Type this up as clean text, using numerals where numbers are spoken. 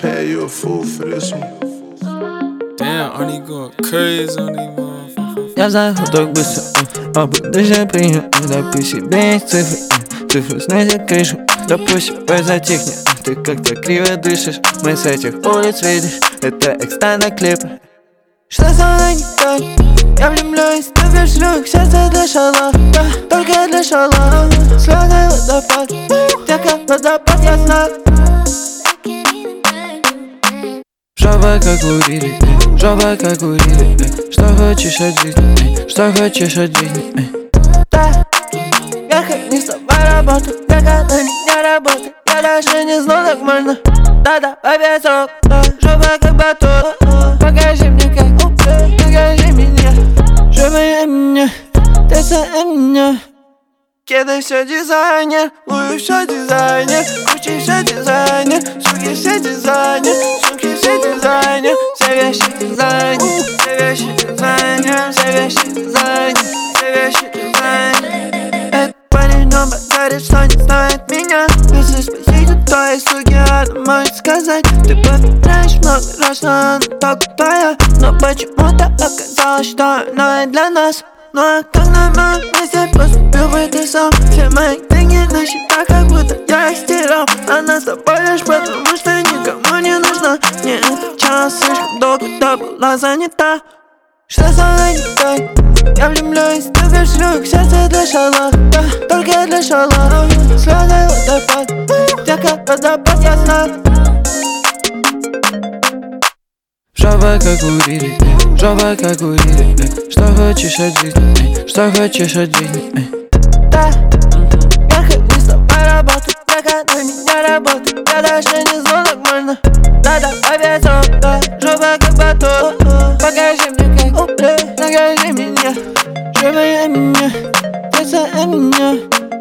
pay you a fool for this one. Damn, Arnie going crazy on these motherfuckers. Я знаю, так быстро, а будущее принял. Допусти без цифр, цифры снизят крышу. Допусти, затихни, ты как-то криво дышишь. Мы с этих улиц видишь, это экстра на клипы. Что со мной не так? Я влюблюсь, ты вершлюк, сердце для шала, да, только для шала. Слёзы водопад, те как водопад, я знаю. Жопа как у Рири, жопа как у Рири. Что хочешь от жизни, что хочешь от жизни. Да, я как не с тобой работаю, я когда не работаю. Я даже не знал, как можно. Да-да, опять срок, жопа как батут. Покажи мне как, покажи меня. Жопа меня, ты за меня. Кеды все дизайнер, Луи все дизайнер, Гуччи все дизайнер, суки все дизайнер, суки все дизайнер, все вещи дизайнер, все вещи дизайнер, все вещи дизайнер, все вещи дизайнер. Этот парень на базаре, что не знает меня. Если спросить у той суки, она может сказать: ты повторяешь много раз, но она только твоя. Но почему-то оказалось, что она и для нас. Ну а как на моем месте поступил бы ты сам? Все мои деньги на счетах, как будто я их стирал. Она с тобой лишь потому, что никому не нужна. Не отвечала слишком долго, да была занята. Что со мной не так? Я влюблюсь, ты вершлюк, сердце для шала, да, только для шала. Слёзы водопад, те как водопад, я знаю. Жопа как у Рири, жопа как у Рири. Что хочешь от жизни, что хочешь от жизни. Да, я как не с тобой работаю, я когда не работаю. Я даже не знал, как можно. Да-да, опять срок, да, жопа как батут. Покажи мне как, покажи меня. Жопа меня, ты за меня.